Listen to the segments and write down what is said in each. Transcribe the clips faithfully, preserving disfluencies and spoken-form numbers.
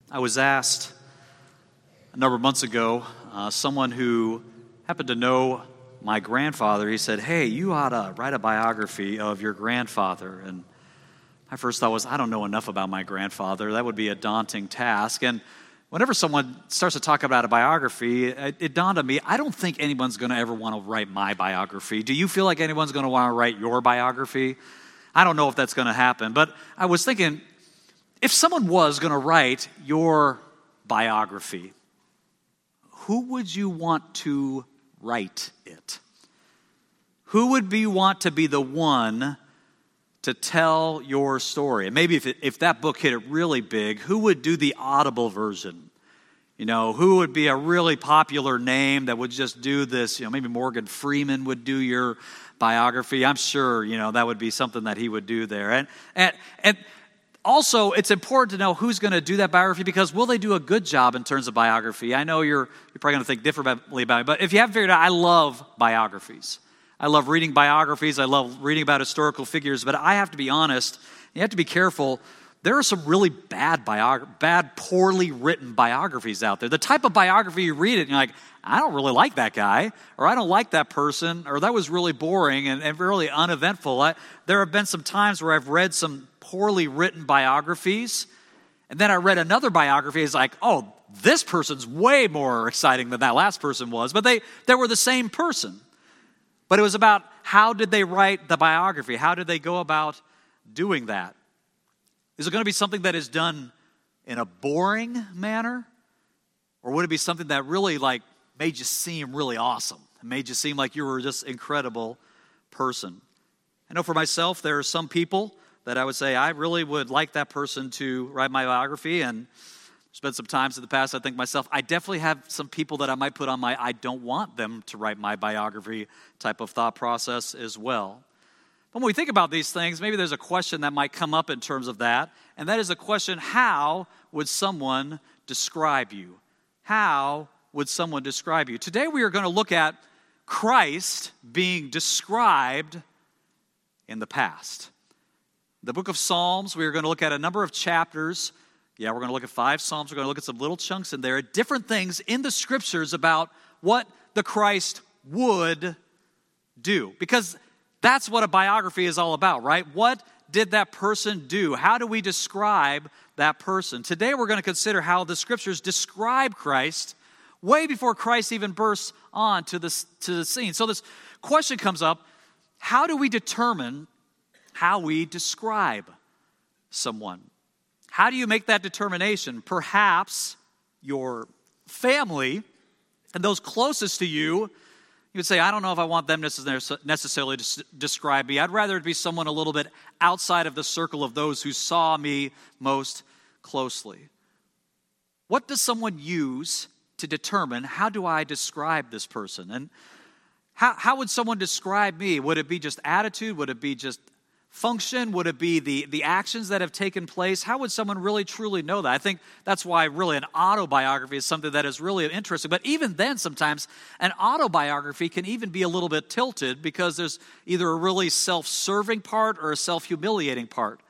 I was asked a number of months ago, uh, someone who happened to know my grandfather, he said, "Hey, you ought to write a biography of your grandfather." And my first thought was, I don't know enough about my grandfather. That would be a daunting task. And whenever someone starts to talk about a biography, it, it dawned on me, I don't think anyone's going to ever want to write my biography. Do you feel like anyone's going to want to write your biography? I don't know if that's going to happen. But I was thinking, if someone was going to write your biography, who would you want to write it? Who would be want to be the one to tell your story? And maybe if it, if that book hit it really big, who would do the Audible version? You know, who would be a really popular name that would just do this? You know, maybe Morgan Freeman would do your biography. I'm sure, you know, that would be something that he would do there. And and and also, it's important to know who's going to do that biography, because will they do a good job in terms of biography? I know you're you're probably going to think differently about it, but if you haven't figured it out, I love biographies. I love reading biographies. I love reading about historical figures, but I have to be honest, you have to be careful. There are some really bad, biog- bad, poorly written biographies out there. The type of biography you read it, and you're like, I don't really like that guy, or I don't like that person, or that was really boring and, and really uneventful. I, there have been some times where I've read some poorly written biographies, and then I read another biography. It's like, oh, this person's way more exciting than that last person was, but they, they were the same person. But it was about how did they write the biography? How did they go about doing that? Is it going to be something that is done in a boring manner? Or would it be something that really like made you seem really awesome? Made you seem like you were just an incredible person? I know for myself, there are some people that I would say, I really would like that person to write my biography. And there's been some times in the past I think myself, I definitely have some people that I might put on my I don't want them to write my biography type of thought process as well. But when we think about these things, maybe there's a question that might come up in terms of that, and that is a question, how would someone describe you? How would someone describe you? Today we are going to look at Christ being described in the past. The book of Psalms, we are going to look at a number of chapters. Yeah, we're going to look at five Psalms. We're going to look at some little chunks in there, different things in the Scriptures about what the Christ would do. Because that's what a biography is all about, right? What did that person do? How do we describe that person? Today we're going to consider how the Scriptures describe Christ way before Christ even bursts on to the, to the scene. So this question comes up, how do we determine how we describe someone? How do you make that determination? Perhaps your family and those closest to you, you would say, I don't know if I want them necessarily to describe me. I'd rather it be someone a little bit outside of the circle of those who saw me most closely. What does someone use to determine, how do I describe this person? And how, how would someone describe me? Would it be just attitude? Would it be just function? Would it be the, the actions that have taken place? How would someone really truly know that? I think that's why really an autobiography is something that is really interesting. But even then, sometimes an autobiography can even be a little bit tilted because there's either a really self-serving part or a self-humiliating part.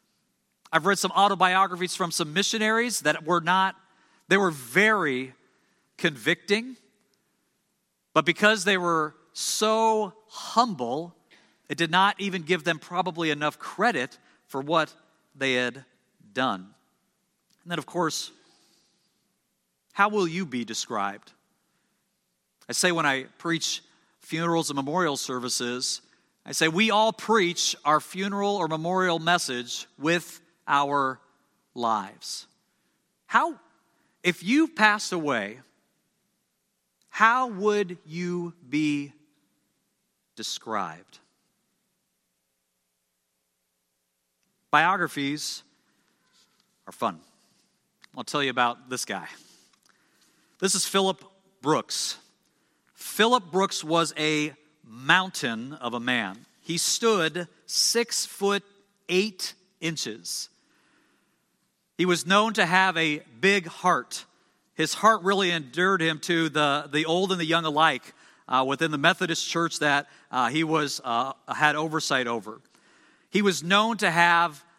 I've read some autobiographies from some missionaries that were not, they were very convicting, but because they were so humble, it did not even give them probably enough credit for what they had done. And then, of course, how will you be described? I say when I preach funerals and memorial services, I say we all preach our funeral or memorial message with our lives. How, if you passed away, how would you be described? Biographies are fun. I'll tell you about this guy. This is Philip Brooks. Philip Brooks was a mountain of a man. He stood six foot eight inches. He was known to have a big heart. His heart really endeared him to the, the old and the young alike uh, within the Methodist church that uh, he was uh, had oversight over. He was known to have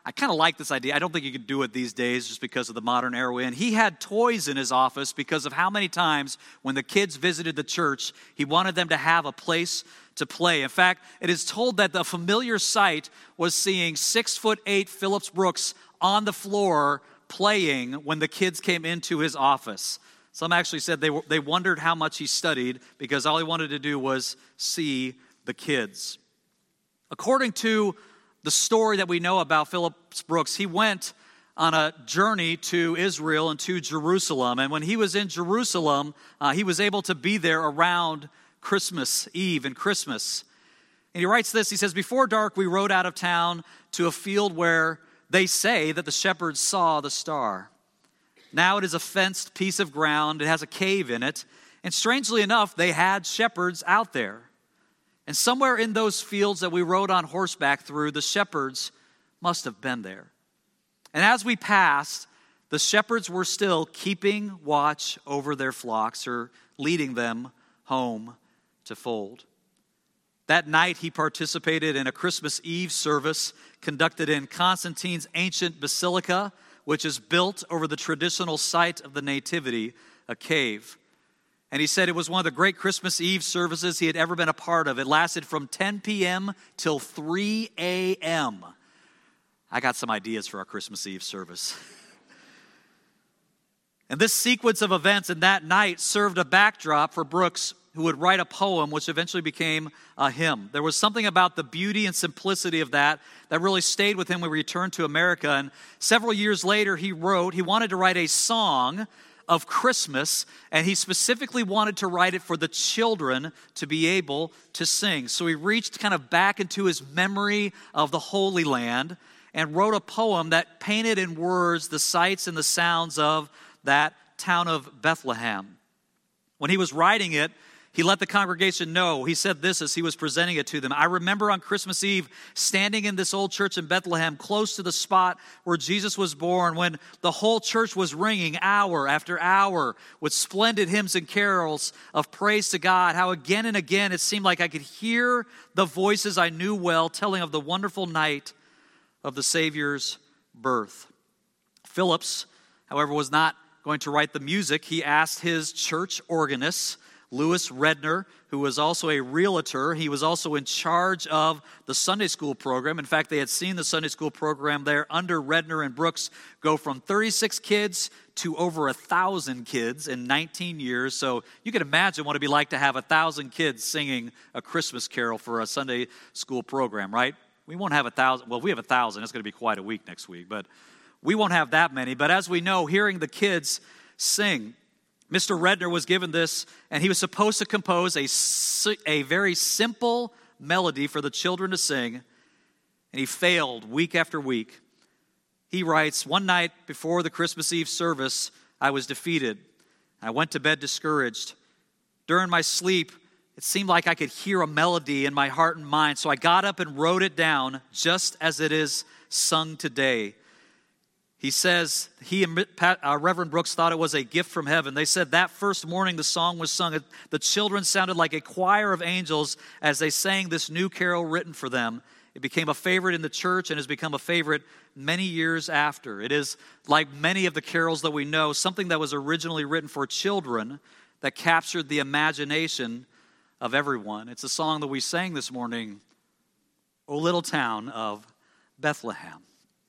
I kind of like this idea. I don't think you could do it these days just because of the modern era we're in. He had toys in his office because of how many times when the kids visited the church, he wanted them to have a place to play. In fact, it is told that the familiar sight was seeing six foot eight Phillips Brooks on the floor playing when the kids came into his office. Some actually said they were, they wondered how much he studied because all he wanted to do was see the kids. According to the story that we know about Phillips Brooks, he went on a journey to Israel and to Jerusalem. And when he was in Jerusalem, uh, he was able to be there around Christmas Eve and Christmas. And he writes this, he says, "Before dark we rode out of town to a field where they say that the shepherds saw the star. Now it is a fenced piece of ground. It has a cave in it. And strangely enough, they had shepherds out there. And somewhere in those fields that we rode on horseback through, the shepherds must have been there. And as we passed, the shepherds were still keeping watch over their flocks or leading them home to fold." That night, he participated in a Christmas Eve service conducted in Constantine's ancient basilica, which is built over the traditional site of the Nativity, a cave. And he said it was one of the great Christmas Eve services he had ever been a part of. It lasted from ten p.m. till three a.m. I got some ideas for our Christmas Eve service. And this sequence of events in that night served a backdrop for Brooks, who would write a poem which eventually became a hymn. There was something about the beauty and simplicity of that that really stayed with him when he returned to America. And several years later, he wrote, he wanted to write a song of Christmas, and he specifically wanted to write it for the children to be able to sing. So he reached kind of back into his memory of the Holy Land and wrote a poem that painted in words the sights and the sounds of that town of Bethlehem. When he was writing it, he let the congregation know. He said this as he was presenting it to them. "I remember on Christmas Eve standing in this old church in Bethlehem, close to the spot where Jesus was born, when the whole church was ringing hour after hour with splendid hymns and carols of praise to God. How again and again it seemed like I could hear the voices I knew well telling of the wonderful night of the Savior's birth." Phillips, however, was not going to write the music. He asked his church organist, Louis Redner, who was also a realtor. He was also in charge of the Sunday school program. In fact, they had seen the Sunday school program there under Redner and Brooks go from thirty-six kids to over one thousand kids in nineteen years. So you can imagine what it'd be like to have one thousand kids singing a Christmas carol for a Sunday school program, right? We won't have one thousand. Well, we have one thousand. It's going to be quite a week next week, but we won't have that many. But as we know, hearing the kids sing, Mister Redner was given this, and he was supposed to compose a, a very simple melody for the children to sing, and he failed week after week. He writes, "One night before the Christmas Eve service, I was defeated. I went to bed discouraged. During my sleep, it seemed like I could hear a melody in my heart and mind, so I got up and wrote it down just as it is sung today." He says he and uh, Reverend Brooks thought it was a gift from heaven. They said that first morning the song was sung, the children sounded like a choir of angels as they sang this new carol written for them. It became a favorite in the church and has become a favorite many years after. It is, like many of the carols that we know, something that was originally written for children that captured the imagination of everyone. It's a song that we sang this morning, "O Little Town of Bethlehem."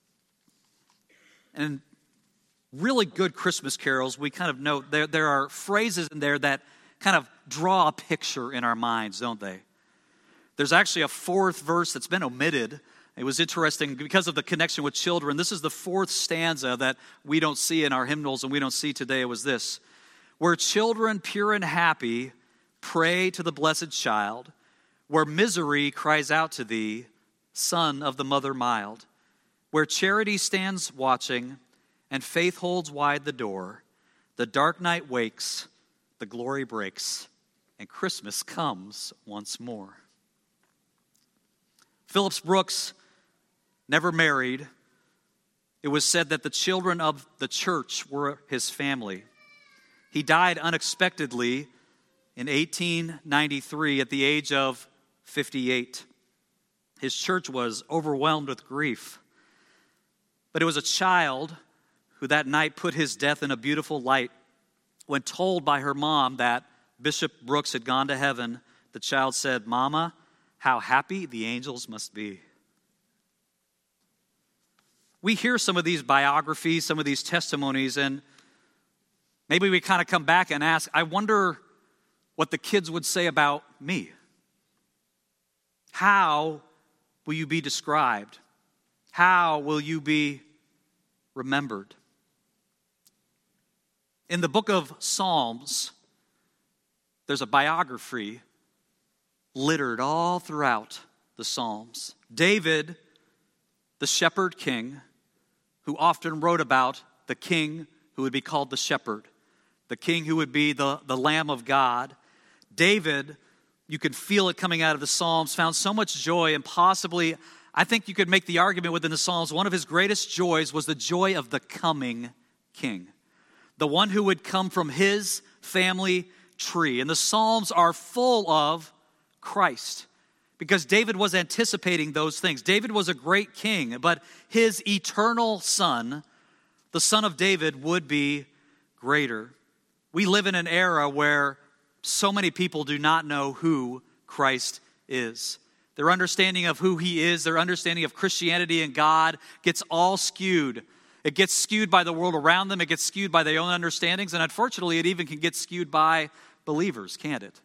And really good Christmas carols, we kind of note there, there are phrases in there that kind of draw a picture in our minds, don't they? There's actually a fourth verse that's been omitted. It was interesting because of the connection with children. This is the fourth stanza that we don't see in our hymnals and we don't see today. It was this: "Where children pure and happy pray to the blessed child, where misery cries out to thee, son of the mother mild. Where charity stands watching and faith holds wide the door, the dark night wakes, the glory breaks, and Christmas comes once more." Phillips Brooks never married. It was said that the children of the church were his family. He died unexpectedly in eighteen ninety-three at the age of fifty-eight. His church was overwhelmed with grief. But it was a child who that night put his death in a beautiful light. When told by her mom that Bishop Brooks had gone to heaven, the child said, "Mama, how happy the angels must be." We hear some of these biographies, some of these testimonies, and maybe we kind of come back and ask, I wonder what the kids would say about me. How will you be described? How will you be remembered? In the book of Psalms, there's a biography littered all throughout the Psalms. David, the shepherd king, who often wrote about the king who would be called the shepherd, the king who would be the, the Lamb of God. David, you could feel it coming out of the Psalms, found so much joy, and possibly, I think you could make the argument within the Psalms, one of his greatest joys was the joy of the coming king, the one who would come from his family tree. And the Psalms are full of Christ, because David was anticipating those things. David was a great king, but his eternal son, the son of David, would be greater. We live in an era where so many people do not know who Christ is. Their understanding of who he is, their understanding of Christianity and God gets all skewed. It gets skewed by the world around them. It gets skewed by their own understandings. And unfortunately, it even can get skewed by believers, can't it?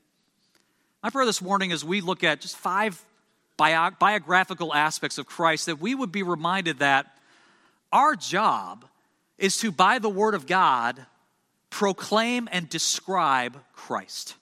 My prayer this morning as we look at just five bio- biographical aspects of Christ, that we would be reminded that our job is to, by the word of God, proclaim and describe Christ.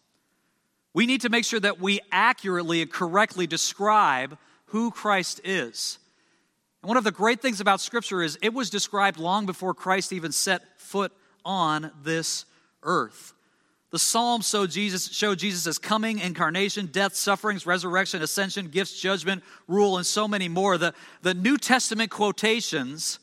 We need to make sure that we accurately and correctly describe who Christ is. And one of the great things about Scripture is it was described long before Christ even set foot on this earth. The Psalms show Jesus, show Jesus' coming, incarnation, death, sufferings, resurrection, ascension, gifts, judgment, rule, and so many more. The, the New Testament quotations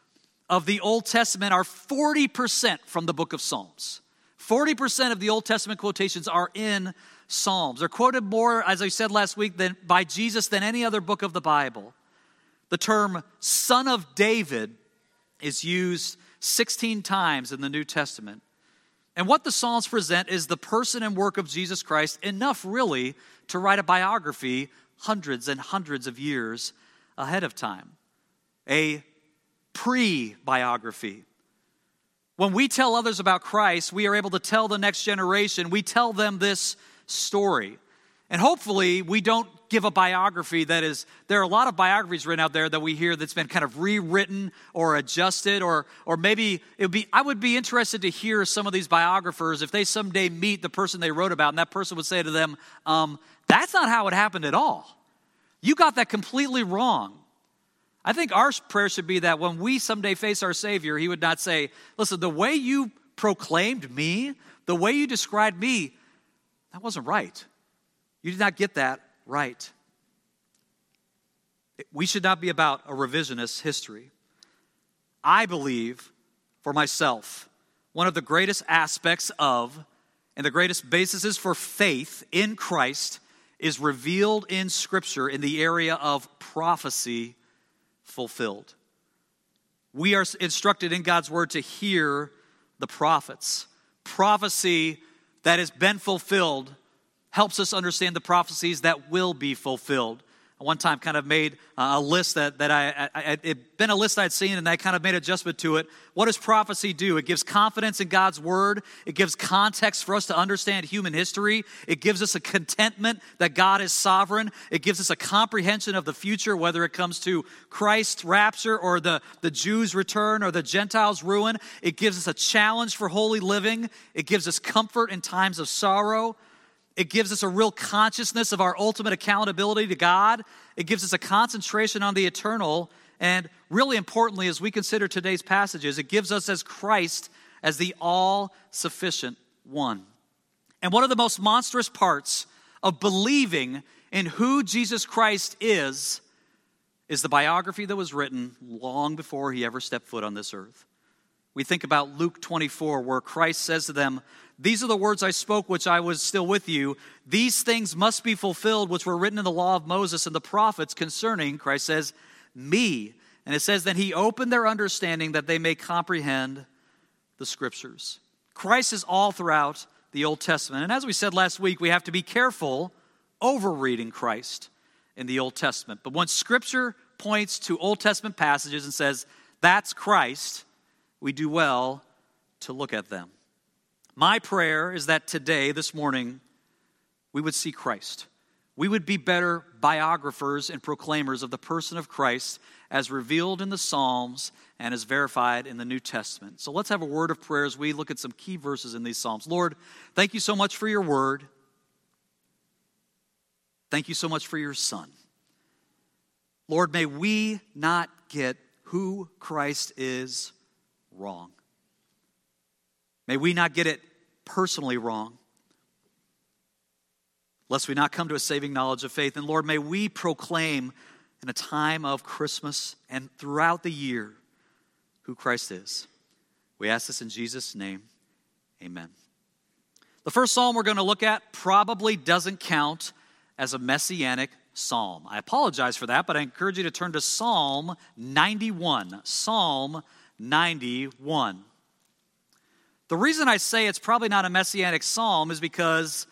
of the Old Testament are forty percent from the book of Psalms. forty percent of the Old Testament quotations are in Psalms. They're quoted more, as I said last week, than, by Jesus than any other book of the Bible. The term Son of David is used sixteen times in the New Testament. And what the Psalms present is the person and work of Jesus Christ, enough really to write a biography hundreds and hundreds of years ahead of time. A pre-biography. When we tell others about Christ, we are able to tell the next generation, we tell them this story. And hopefully we don't give a biography that is, there are a lot of biographies written out there that we hear that's been kind of rewritten or adjusted, or or maybe it would be, I would be interested to hear some of these biographers if they someday meet the person they wrote about and that person would say to them, um, that's not how it happened at all. You got that completely wrong. I think our prayer should be that when we someday face our Savior, he would not say, listen, the way you proclaimed me, the way you described me, that wasn't right. You did not get that right. We should not be about a revisionist history. I believe, for myself, one of the greatest aspects of and the greatest bases for faith in Christ is revealed in Scripture in the area of prophecy fulfilled. We are instructed in God's Word to hear the prophets. Prophecy that has been fulfilled helps us understand the prophecies that will be fulfilled. I one time kind of made a list that, that I, I, I it been a list I'd seen, and I kind of made adjustment to it. What does prophecy do? It gives confidence in God's word. It gives context for us to understand human history. It gives us a contentment that God is sovereign. It gives us a comprehension of the future, whether it comes to Christ's rapture or the, the Jews' return or the Gentiles' ruin. It gives us a challenge for holy living. It gives us comfort in times of sorrow. It gives us a real consciousness of our ultimate accountability to God. It gives us a concentration on the eternal. And really importantly, as we consider today's passages, it gives us as Christ as the all-sufficient one. And one of the most monstrous parts of believing in who Jesus Christ is, is the biography that was written long before he ever stepped foot on this earth. We think about Luke twenty-four, where Christ says to them, "These are the words I spoke which I was still with you. These things must be fulfilled which were written in the law of Moses and the prophets concerning," Christ says, "me." And it says, then he opened their understanding that they may comprehend the Scriptures. Christ is all throughout the Old Testament. And as we said last week, we have to be careful over-reading Christ in the Old Testament. But when Scripture points to Old Testament passages and says, that's Christ, we do well to look at them. My prayer is that today, this morning, we would see Christ. We would be better biographers and proclaimers of the person of Christ as revealed in the Psalms and as verified in the New Testament. So let's have a word of prayer as we look at some key verses in these Psalms. Lord, thank you so much for your word. Thank you so much for your Son. Lord, may we not get who Christ is wrong. May we not get it personally wrong, lest we not come to a saving knowledge of faith. And Lord, may we proclaim in a time of Christmas and throughout the year who Christ is. We ask this in Jesus' name, amen. The first psalm we're going to look at probably doesn't count as a messianic psalm. I apologize for that, but I encourage you to turn to Psalm ninety-one. Psalm ninety-one. The reason I say it's probably not a messianic psalm is because,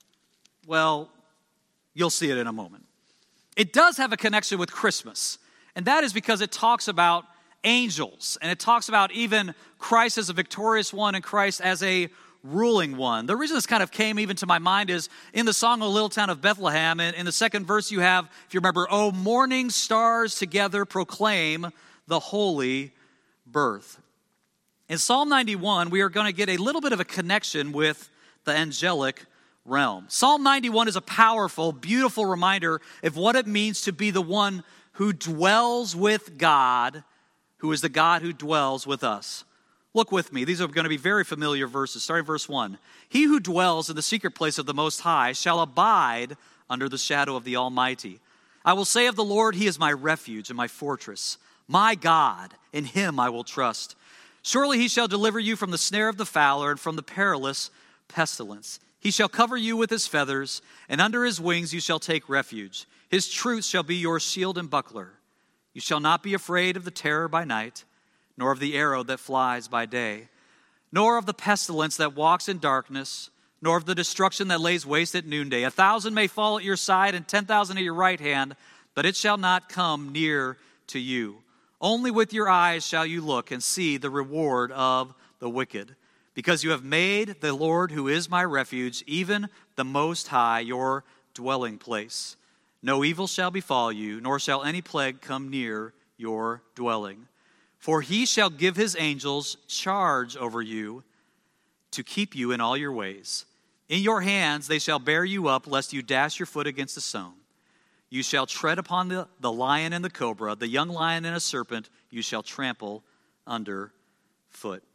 well, you'll see it in a moment. It does have a connection with Christmas, and that is because it talks about angels, and it talks about even Christ as a victorious one and Christ as a ruling one. The reason this kind of came even to my mind is in the song, O Little Town of Bethlehem, and in the second verse you have, if you remember, O morning stars together proclaim the holy birth. In Psalm ninety-one, we are going to get a little bit of a connection with the angelic realm. Psalm ninety-one is a powerful, beautiful reminder of what it means to be the one who dwells with God, who is the God who dwells with us. Look with me. These are going to be very familiar verses. Starting verse one. He who dwells in the secret place of the Most High shall abide under the shadow of the Almighty. I will say of the Lord, he is my refuge and my fortress. My God, in him I will trust. Surely he shall deliver you from the snare of the fowler and from the perilous pestilence. He shall cover you with his feathers, and under his wings you shall take refuge. His truth shall be your shield and buckler. You shall not be afraid of the terror by night, nor of the arrow that flies by day, nor of the pestilence that walks in darkness, nor of the destruction that lays waste at noonday. A thousand may fall at your side and ten thousand at your right hand, but it shall not come near to you. Only with your eyes shall you look and see the reward of the wicked, because you have made the Lord, who is my refuge, even the Most High, your dwelling place. No evil shall befall you, nor shall any plague come near your dwelling. For he shall give his angels charge over you to keep you in all your ways. In your hands they shall bear you up, lest you dash your foot against a stone. You shall tread upon the, the lion and the cobra, the young lion and a serpent you shall trample under foot.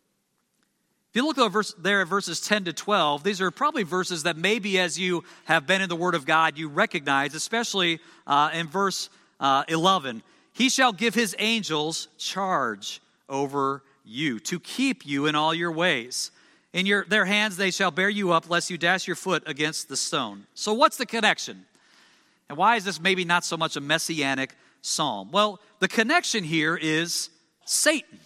If you look at verse, there at verses ten to twelve, these are probably verses that maybe as you have been in the Word of God, you recognize, especially uh, in verse uh, eleven. He shall give his angels charge over you to keep you in all your ways. In your, their hands they shall bear you up, lest you dash your foot against the stone. So what's the connection? And why is this maybe not so much a messianic psalm? Well, the connection here is Satan.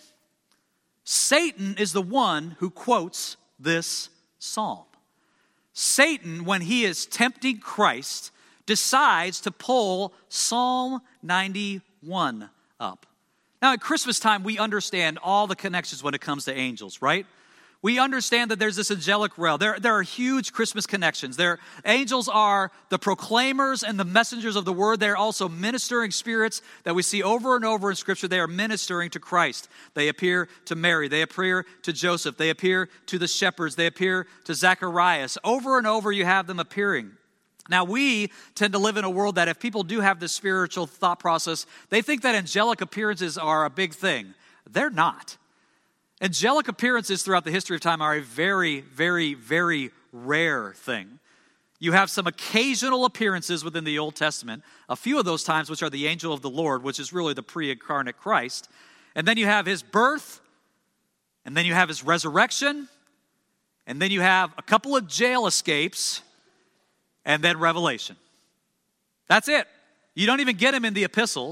Satan is the one who quotes this psalm. Satan, when he is tempting Christ, decides to pull Psalm ninety-one up. Now, at Christmas time, we understand all the connections when it comes to angels, right? We understand that there's this angelic realm. There, there are huge Christmas connections. There, angels are the proclaimers and the messengers of the word. They're also ministering spirits that we see over and over in Scripture. They are ministering to Christ. They appear to Mary. They appear to Joseph. They appear to the shepherds. They appear to Zacharias. Over and over you have them appearing. Now, we tend to live in a world that if people do have this spiritual thought process, they think that angelic appearances are a big thing. They're not. Angelic appearances throughout the history of time are a very, very, very rare thing. You have some occasional appearances within the Old Testament, a few of those times which are the angel of the Lord, which is really the pre-incarnate Christ. And then you have his birth, and then you have his resurrection, and then you have a couple of jail escapes, and then Revelation. That's it. You don't even get him in the epistles.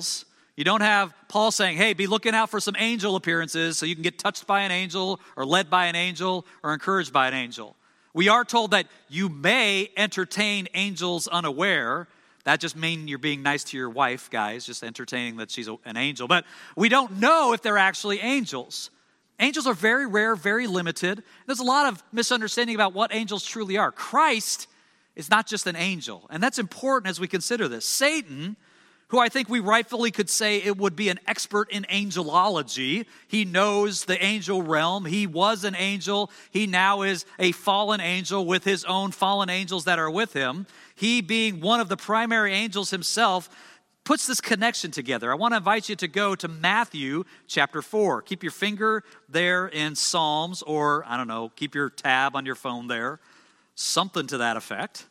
You don't have Paul saying, hey, be looking out for some angel appearances so you can get touched by an angel or led by an angel or encouraged by an angel. We are told that you may entertain angels unaware. That just means you're being nice to your wife, guys, just entertaining that she's an angel. But we don't know if they're actually angels. Angels are very rare, very limited. There's a lot of misunderstanding about what angels truly are. Christ is not just an angel, and that's important as we consider this. Satan, who I think we rightfully could say it would be an expert in angelology. He knows the angel realm. He was an angel. He now is a fallen angel with his own fallen angels that are with him. He, being one of the primary angels himself, puts this connection together. I want to invite you to go to Matthew chapter four. Keep your finger there in Psalms, or, I don't know, keep your tab on your phone there. Something to that effect.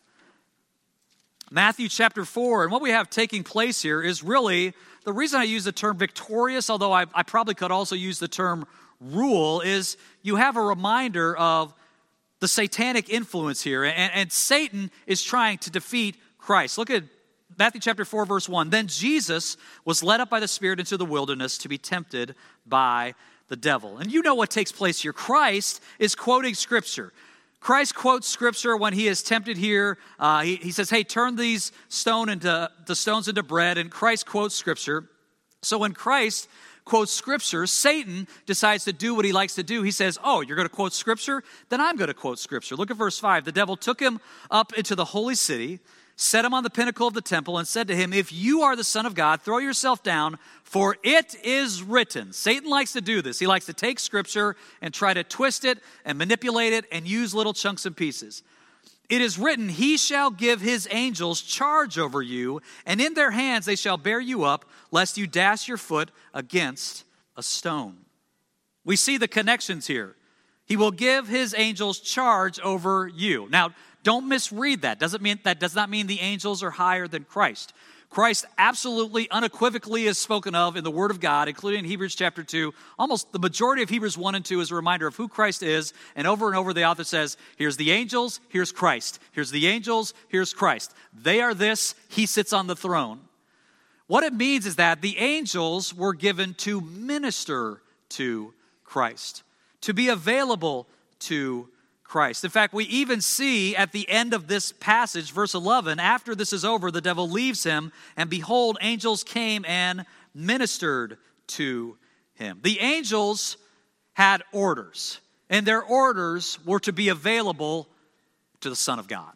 Matthew chapter four, and what we have taking place here is really, the reason I use the term victorious, although I, I probably could also use the term rule, is you have a reminder of the satanic influence here, and, and Satan is trying to defeat Christ. Look at Matthew chapter four, verse one. Then Jesus was led up by the Spirit into the wilderness to be tempted by the devil. And you know what takes place here. Christ is quoting Scripture. Christ quotes Scripture when he is tempted here. Uh, he, he says, hey, turn these stone into, the stones into bread. And Christ quotes Scripture. So when Christ quotes Scripture, Satan decides to do what he likes to do. He says, oh, you're going to quote Scripture? Then I'm going to quote Scripture. Look at verse five. The devil took him up into the holy city, set him on the pinnacle of the temple, and said to him, if you are the Son of God, throw yourself down, for it is written. Satan likes to do this. He likes to take Scripture and try to twist it and manipulate it and use little chunks and pieces. It is written, he shall give his angels charge over you, and in their hands they shall bear you up, lest you dash your foot against a stone. We see the connections here. He will give his angels charge over you. Now, don't misread that. Doesn't mean that does not mean the angels are higher than Christ. Christ absolutely, unequivocally is spoken of in the Word of God, including in Hebrews chapter two. Almost the majority of Hebrews one and two is a reminder of who Christ is. And over and over the author says, here's the angels, here's Christ. Here's the angels, here's Christ. They are this, he sits on the throne. What it means is that the angels were given to minister to Christ, to be available to Christ. In fact, we even see at the end of this passage, verse eleven, after this is over, the devil leaves him, and behold, angels came and ministered to him. The angels had orders, and their orders were to be available to the Son of God.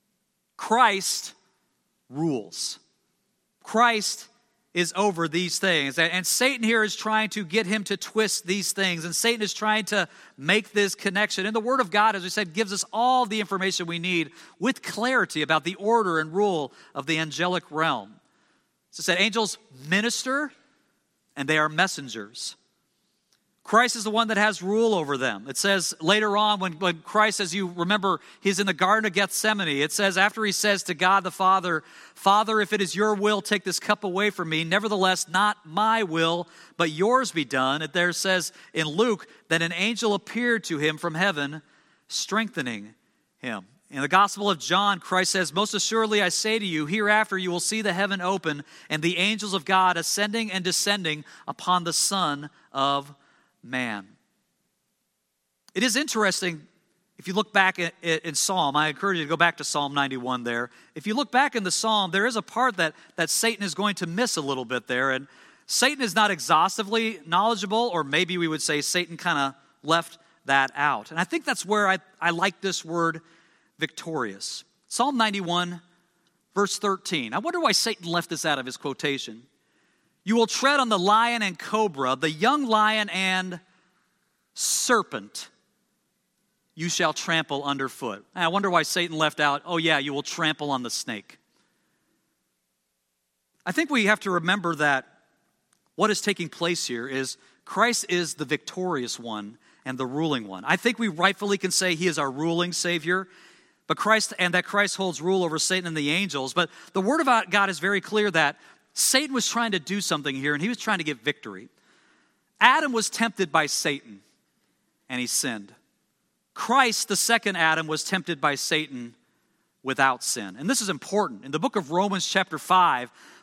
Christ rules. Christ is over these things. And Satan here is trying to get him to twist these things. And Satan is trying to make this connection. And the Word of God, as we said, gives us all the information we need with clarity about the order and rule of the angelic realm. So it said, angels minister, and they are messengers. Christ is the one that has rule over them. It says later on when, when Christ, as you remember, he's in the Garden of Gethsemane. It says after he says to God the Father, Father, if it is your will, take this cup away from me. Nevertheless, not my will, but yours be done. It there says in Luke that an angel appeared to him from heaven, strengthening him. In the Gospel of John, Christ says, most assuredly I say to you, hereafter you will see the heaven open and the angels of God ascending and descending upon the Son of Man. It is interesting, if you look back in, in Psalm, I encourage you to go back to Psalm ninety-one there. If you look back in the Psalm, there is a part that, that Satan is going to miss a little bit there. And Satan is not exhaustively knowledgeable, or maybe we would say Satan kind of left that out. And I think that's where I, I like this word victorious. Psalm ninety-one, verse thirteen. I wonder why Satan left this out of his quotation. You will tread on the lion and cobra, the young lion and serpent you shall trample underfoot. And I wonder why Satan left out, oh yeah, you will trample on the snake. I think we have to remember that what is taking place here is Christ is the victorious one and the ruling one. I think we rightfully can say he is our ruling Savior, but Christ, and that Christ holds rule over Satan and the angels. But the Word of God is very clear that Satan was trying to do something here, and he was trying to get victory. Adam was tempted by Satan, and he sinned. Christ, the second Adam, was tempted by Satan without sin. And this is important. In the book of Romans chapter five,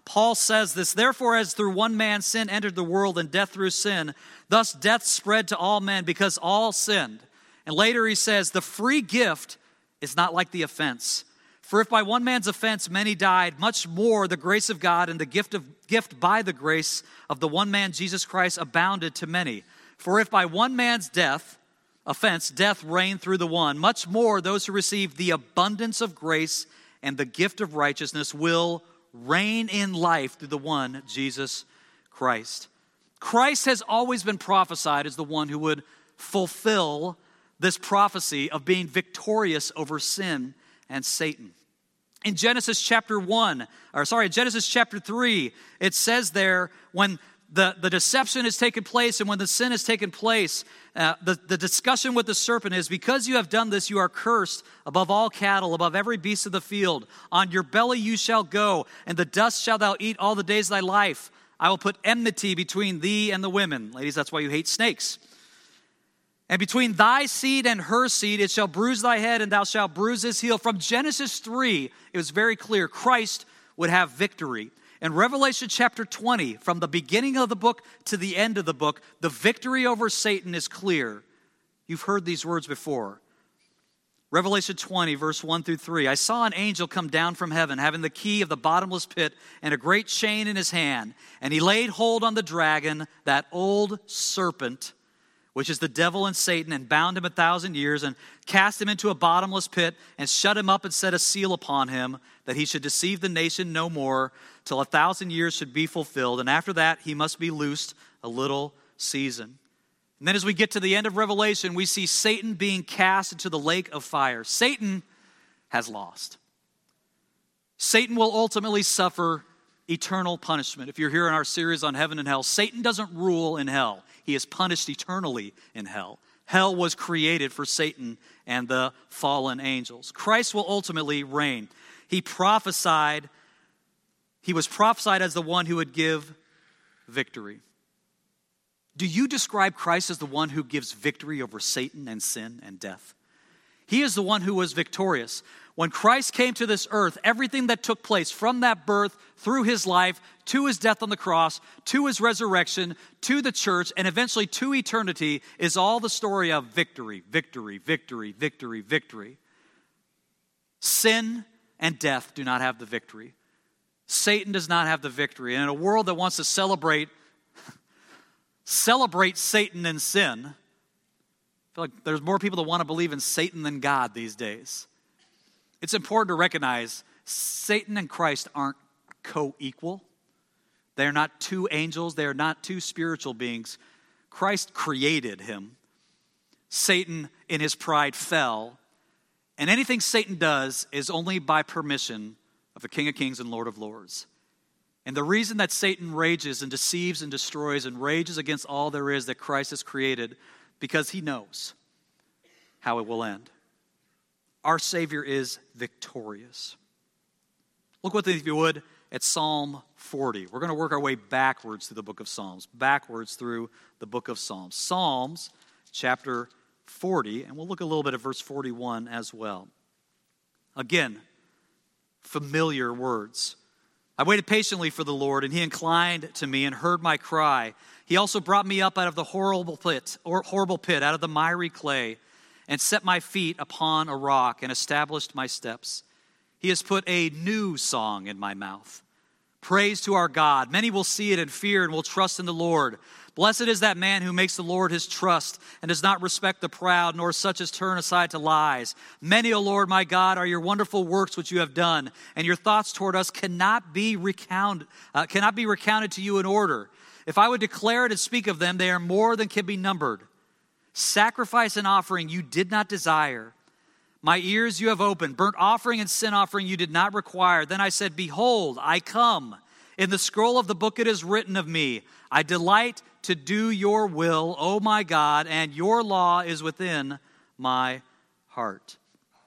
Paul says this, therefore as through one man sin entered the world and death through sin, thus death spread to all men because all sinned. And later he says, the free gift is not like the offense. For if by one man's offense many died, much more the grace of God and the gift of gift by the grace of the one man Jesus Christ abounded to many. For if by one man's death, offense, death reigned through the one, much more those who receive the abundance of grace and the gift of righteousness will reign in life through the one, Jesus Christ. Christ has always been prophesied as the one who would fulfill this prophecy of being victorious over sin and Satan. In Genesis chapter one, or sorry, Genesis chapter three, it says there, when the, the deception has taken place and when the sin has taken place, uh, the, the discussion with the serpent is, because you have done this, you are cursed above all cattle, above every beast of the field. On your belly you shall go, and the dust shall thou eat all the days of thy life. I will put enmity between thee and the women. Ladies, that's why you hate snakes. And between thy seed and her seed, it shall bruise thy head, and thou shalt bruise his heel. From Genesis three, it was very clear Christ would have victory. In Revelation chapter twenty, from the beginning of the book to the end of the book, the victory over Satan is clear. You've heard these words before. Revelation twenty, verse one through three. I saw an angel come down from heaven, having the key of the bottomless pit and a great chain in his hand. And he laid hold on the dragon, that old serpent, which is the devil and Satan, and bound him a thousand years, and cast him into a bottomless pit, and shut him up and set a seal upon him, that he should deceive the nation no more, till a thousand years should be fulfilled. And after that, he must be loosed a little season. And then as we get to the end of Revelation, we see Satan being cast into the lake of fire. Satan has lost. Satan will ultimately suffer eternal punishment. If you're here in our series on heaven and hell, Satan doesn't rule in hell. He is punished eternally in hell. Hell was created for Satan and the fallen angels. Christ will ultimately reign. He prophesied, he was prophesied as the one who would give victory. Do you describe Christ as the one who gives victory over Satan and sin and death? He is the one who was victorious. When Christ came to this earth, everything that took place from that birth, through his life, to his death on the cross, to his resurrection, to the church, and eventually to eternity, is all the story of victory, victory, victory, victory, victory. Sin and death do not have the victory. Satan does not have the victory. And in a world that wants to celebrate, celebrate Satan and sin, I feel like there's more people that want to believe in Satan than God these days. It's important to recognize Satan and Christ aren't co-equal. They are not two angels. They are not two spiritual beings. Christ created him. Satan, in his pride, fell. And anything Satan does is only by permission of the King of Kings and Lord of Lords. And the reason that Satan rages and deceives and destroys and rages against all there is that Christ has created, because he knows how it will end. Our Savior is victorious. Look with me, if you would, at Psalm forty. We're going to work our way backwards through the book of Psalms, backwards through the book of Psalms. Psalms chapter forty, and we'll look a little bit at verse forty-one as well. Again, familiar words. I waited patiently for the Lord, and he inclined to me and heard my cry. He also brought me up out of the horrible pit, or horrible pit, out of the miry clay, and set my feet upon a rock and established my steps. He has put a new song in my mouth. Praise to our God. Many will see it and fear and will trust in the Lord. Blessed is that man who makes the Lord his trust and does not respect the proud, nor such as turn aside to lies. Many, O Lord my God, are your wonderful works which you have done, and your thoughts toward us cannot be recounted, uh, cannot be recounted to you in order. If I would declare it and speak of them, they are more than can be numbered. Sacrifice and offering you did not desire. My ears you have opened. Burnt offering and sin offering you did not require. Then I said, behold, I come. In the scroll of the book it is written of me, I delight to do your will, O my God, and your law is within my heart.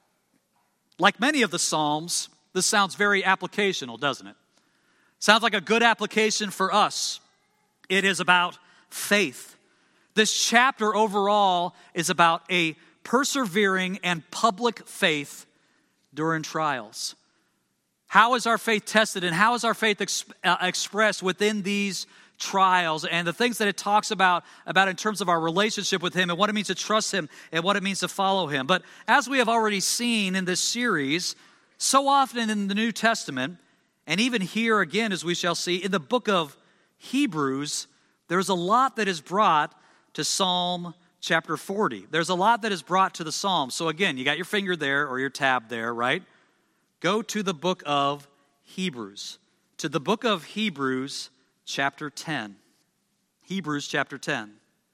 Like many of the Psalms, this sounds very applicational, doesn't it? Sounds like a good application for us. It is about faith. This chapter overall is about a persevering and public faith during trials. How is our faith tested, and how is our faith ex- uh, expressed within these trials and the things that it talks about, about in terms of our relationship with him and what it means to trust him and what it means to follow him. But as we have already seen in this series, so often in the New Testament, and even here again, as we shall see, in the book of Hebrews, there's a lot that is brought to Psalm chapter forty. There's a lot that is brought to the Psalms. So again, you got your finger there or your tab there, right? Go to the book of Hebrews. To the book of Hebrews chapter ten. Hebrews chapter ten.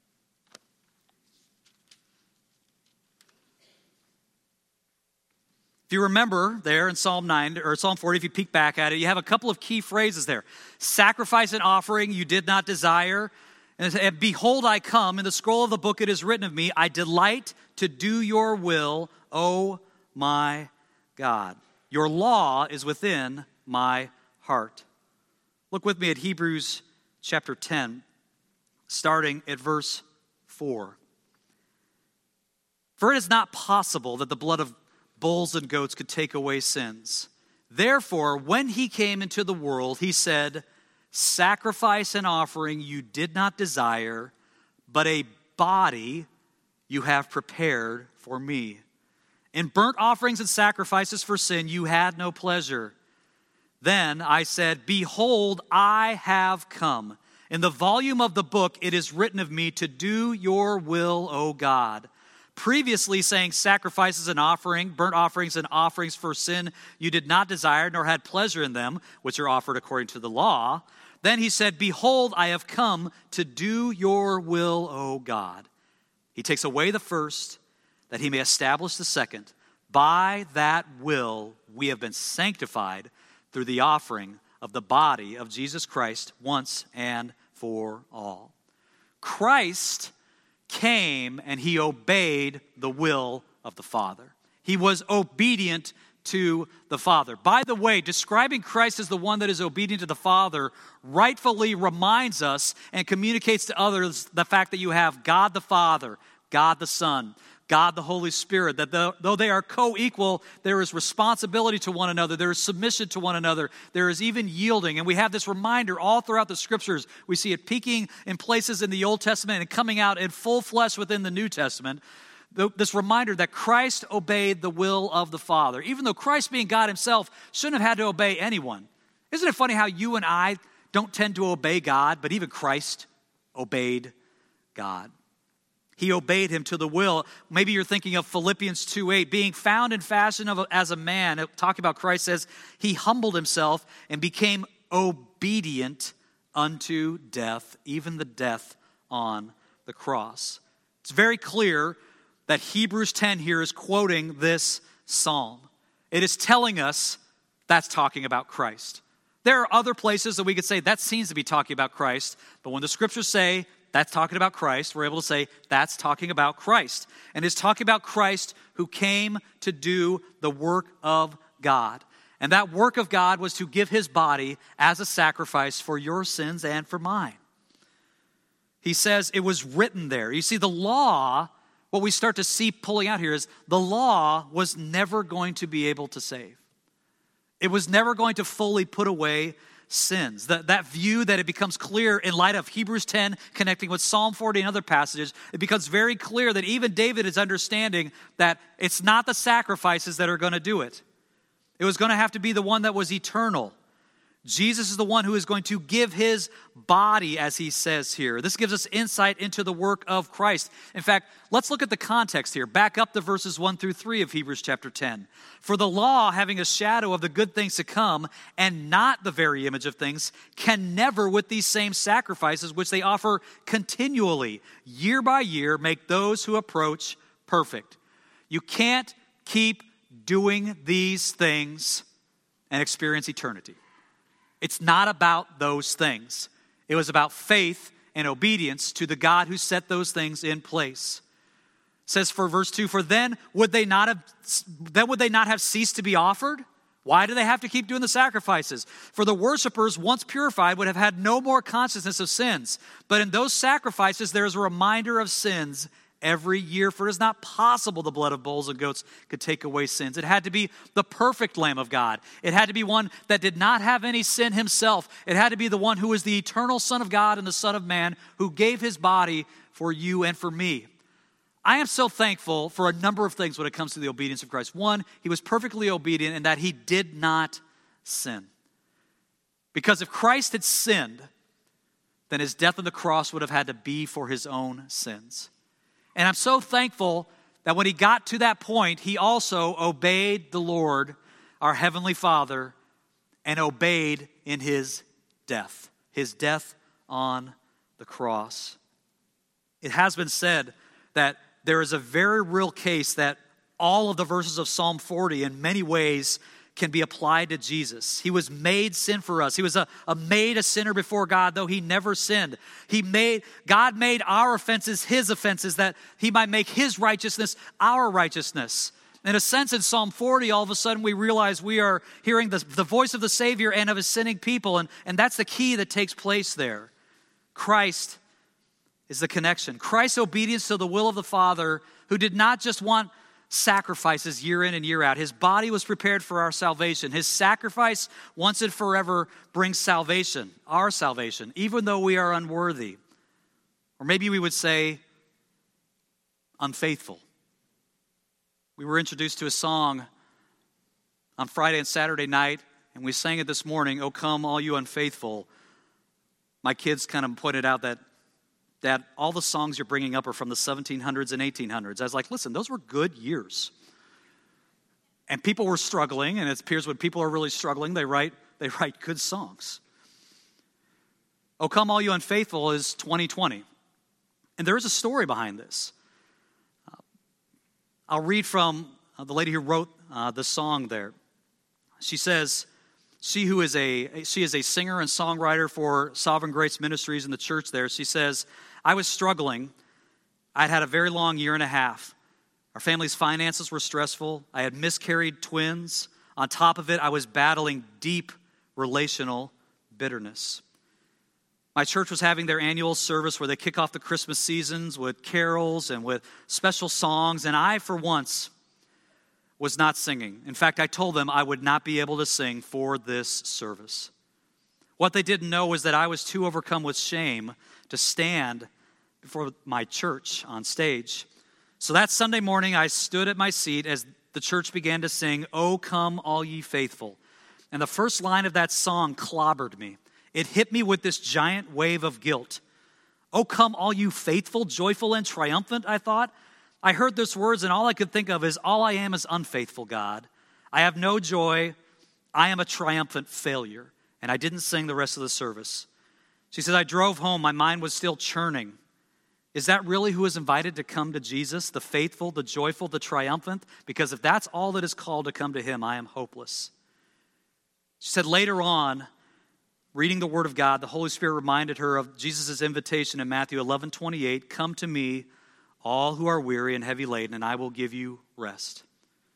If you remember there in Psalm nine, or Psalm forty, if you peek back at it, you have a couple of key phrases there. Sacrifice and offering you did not desire. And behold, I come. In the scroll of the book it is written of me, I delight to do your will, O my God. Your law is within my heart. Look with me at Hebrews chapter ten, starting at verse four. For it is not possible that the blood of bulls and goats could take away sins. Therefore, when he came into the world, he said, sacrifice and offering you did not desire, but a body you have prepared for me. In burnt offerings and sacrifices for sin you had no pleasure. Then I said, behold, I have come. In the volume of the book it is written of me to do your will, O God. Previously saying sacrifices and offering, burnt offerings and offerings for sin you did not desire, nor had pleasure in them, which are offered according to the law. Then he said, behold, I have come to do your will, O God. He takes away the first, that he may establish the second. By that will we have been sanctified through the offering of the body of Jesus Christ once and for all. Christ came and he obeyed the will of the Father. He was obedient to the Father. By the way, describing Christ as the one that is obedient to the Father rightfully reminds us and communicates to others the fact that you have God the Father, God the Son, God the Holy Spirit, that though they are co-equal, there is responsibility to one another, there is submission to one another, there is even yielding. And we have this reminder all throughout the Scriptures. We see it peaking in places in the Old Testament and coming out in full flesh within the New Testament. This reminder that Christ obeyed the will of the Father. Even though Christ, being God himself, shouldn't have had to obey anyone. Isn't it funny how you and I don't tend to obey God, but even Christ obeyed God? He obeyed him to the will. Maybe you're thinking of Philippians two eight, being found in fashion of a, as a man. Talking about Christ says, he humbled himself and became obedient unto death, even the death on the cross. It's very clear that Hebrews ten here is quoting this psalm. It is telling us that's talking about Christ. There are other places that we could say that seems to be talking about Christ, but when the scriptures say that's talking about Christ, we're able to say that's talking about Christ. And it's talking about Christ who came to do the work of God. And that work of God was to give his body as a sacrifice for your sins and for mine. He says it was written there. You see, the law, what we start to see pulling out here is the law was never going to be able to save. It was never going to fully put away sins. That, that view that it becomes clear in light of Hebrews ten connecting with Psalm forty and other passages, it becomes very clear that even David is understanding that it's not the sacrifices that are going to do it. It was going to have to be the one that was eternal. Jesus is the one who is going to give his body, as he says here. This gives us insight into the work of Christ. In fact, let's look at the context here. Back up to verses one through three of Hebrews chapter ten. For the law, having a shadow of the good things to come, and not the very image of things, can never with these same sacrifices, which they offer continually, year by year, make those who approach perfect. You can't keep doing these things and experience eternity. It's not about those things. It was about faith and obedience to the God who set those things in place. It says for verse two, for then would they not have then would they not have ceased to be offered? Why do they have to keep doing the sacrifices? For the worshipers, once purified, would have had no more consciousness of sins. But in those sacrifices, there is a reminder of sins every year, for it is not possible the blood of bulls and goats could take away sins. It had to be the perfect Lamb of God. It had to be one that did not have any sin himself. It had to be the one who was the eternal Son of God and the Son of Man, who gave his body for you and for me. I am so thankful for a number of things when it comes to the obedience of Christ. One, he was perfectly obedient in that he did not sin. Because if Christ had sinned, then his death on the cross would have had to be for his own sins. And I'm so thankful that when he got to that point, he also obeyed the Lord, our Heavenly Father, and obeyed in his death, his death on the cross. It has been said that there is a very real case that all of the verses of Psalm forty in many ways can be applied to Jesus. He was made sin for us. He was a, a made a sinner before God, though he never sinned. He made God made our offenses his offenses, that he might make his righteousness our righteousness. In a sense, in Psalm forty, all of a sudden we realize we are hearing the, the voice of the Savior and of his sinning people, and, and that's the key that takes place there. Christ is the connection. Christ's obedience to the will of the Father, who did not just want sacrifices year in and year out. His body was prepared for our salvation. His sacrifice once and forever brings salvation, our salvation, even though we are unworthy. Or maybe we would say unfaithful. We were introduced to a song on Friday and Saturday night, and we sang it this morning, "O Come All You Unfaithful." My kids kind of pointed out that that all the songs you're bringing up are from the seventeen hundreds and eighteen hundreds. I was like, listen, those were good years. And people were struggling, and it appears when people are really struggling, they write they write good songs. "O Come All You Unfaithful" is twenty twenty. And there is a story behind this. Uh, I'll read from uh, the lady who wrote uh, the song there. She says, she who is a she is a singer and songwriter for Sovereign Grace Ministries in the church there. She says, "I was struggling. I'd had a very long year and a half. Our family's finances were stressful. I had miscarried twins. On top of it, I was battling deep relational bitterness. My church was having their annual service where they kick off the Christmas seasons with carols and with special songs, and I, for once, was not singing. In fact, I told them I would not be able to sing for this service. What they didn't know was that I was too overcome with shame to stand before my church on stage. So that Sunday morning, I stood at my seat as the church began to sing, 'O Come All Ye Faithful.' And the first line of that song clobbered me. It hit me with this giant wave of guilt. 'O come all you faithful, joyful, and triumphant,' I thought. I heard those words, and all I could think of is, all I am is unfaithful, God. I have no joy. I am a triumphant failure." And I didn't sing the rest of the service. She said, "I drove home. My mind was still churning. Is that really who is invited to come to Jesus? The faithful, the joyful, the triumphant? Because if that's all that is called to come to him, I am hopeless." She said later on, reading the Word of God, the Holy Spirit reminded her of Jesus' invitation in Matthew eleven twenty-eight, "Come to me, all who are weary and heavy laden, and I will give you rest."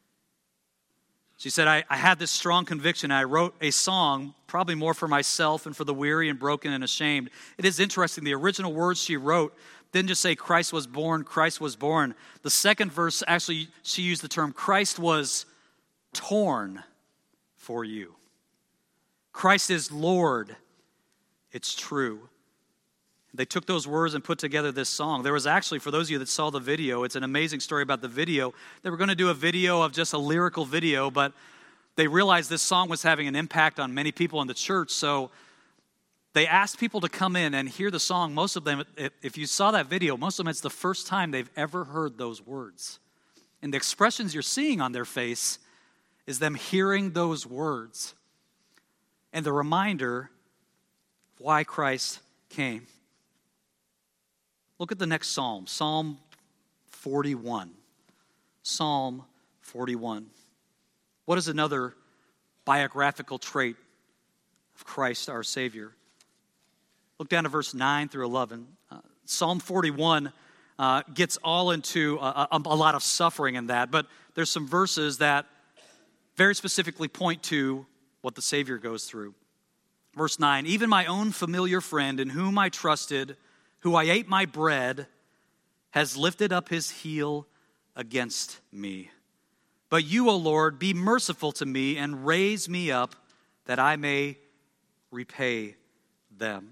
She said, I, I had this strong conviction. I wrote a song, probably more for myself and for the weary and broken and ashamed. It is interesting. The original words she wrote didn't just say Christ was born, Christ was born. The second verse, actually, she used the term Christ was torn for you. Christ is Lord. It's true. They took those words and put together this song. There was actually, for those of you that saw the video, it's an amazing story about the video. They were going to do a video of just a lyrical video, but they realized this song was having an impact on many people in the church, so they asked people to come in and hear the song. Most of them, if you saw that video, most of them, it's the first time they've ever heard those words. And the expressions you're seeing on their face is them hearing those words and the reminder of why Christ came. Look at the next psalm, Psalm forty-one. Psalm forty-one. What is another biographical trait of Christ our Savior? Look down to verse nine through eleven. Uh, Psalm forty-one uh, gets all into a, a, a lot of suffering in that, but there's some verses that very specifically point to what the Savior goes through. Verse nine, "Even my own familiar friend in whom I trusted, who I ate my bread, has lifted up his heel against me. But you, O Lord, be merciful to me and raise me up that I may repay them.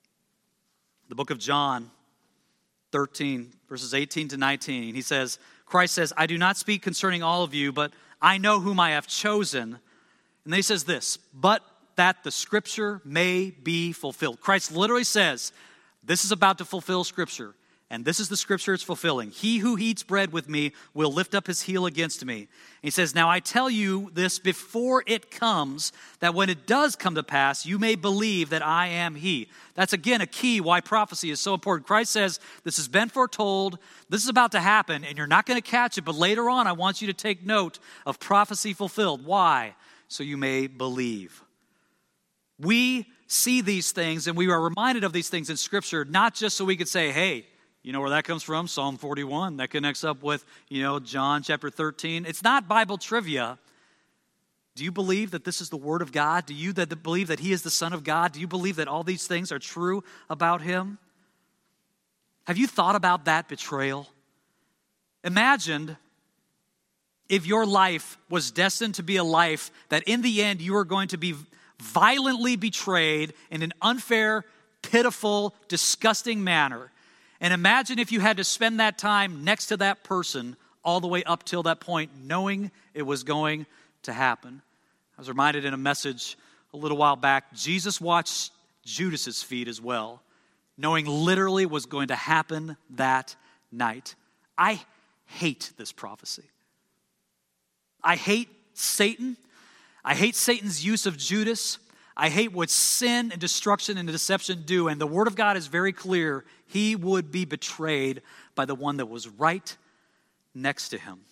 The book of John thirteen, verses eighteen to nineteen, he says, Christ says, I do not speak concerning all of you, but I know whom I have chosen. And then he says this, but that the scripture may be fulfilled. Christ literally says, this is about to fulfill scripture. And this is the scripture it's fulfilling. He who eats bread with me will lift up his heel against me. And he says, now I tell you this before it comes, that when it does come to pass, you may believe that I am he. That's again a key why prophecy is so important. Christ says, this has been foretold, this is about to happen, and you're not going to catch it, but later on I want you to take note of prophecy fulfilled. Why? So you may believe. We see these things and we are reminded of these things in Scripture, not just so we could say, hey, you know where that comes from? Psalm forty-one. That connects up with, you know, John chapter thirteen. It's not Bible trivia. Do you believe that this is the Word of God? Do you that believe that He is the Son of God? Do you believe that all these things are true about Him? Have you thought about that betrayal? Imagine if your life was destined to be a life that in the end you are going to be violently betrayed in an unfair, pitiful, disgusting manner. And imagine if you had to spend that time next to that person all the way up till that point, knowing it was going to happen. I was reminded in a message a little while back, Jesus watched Judas's feet as well, knowing literally it was going to happen that night. I hate this prophecy. I hate Satan. I hate Satan's use of Judas. I hate what sin and destruction and deception do. And the Word of God is very clear. He would be betrayed by the one that was right next to him.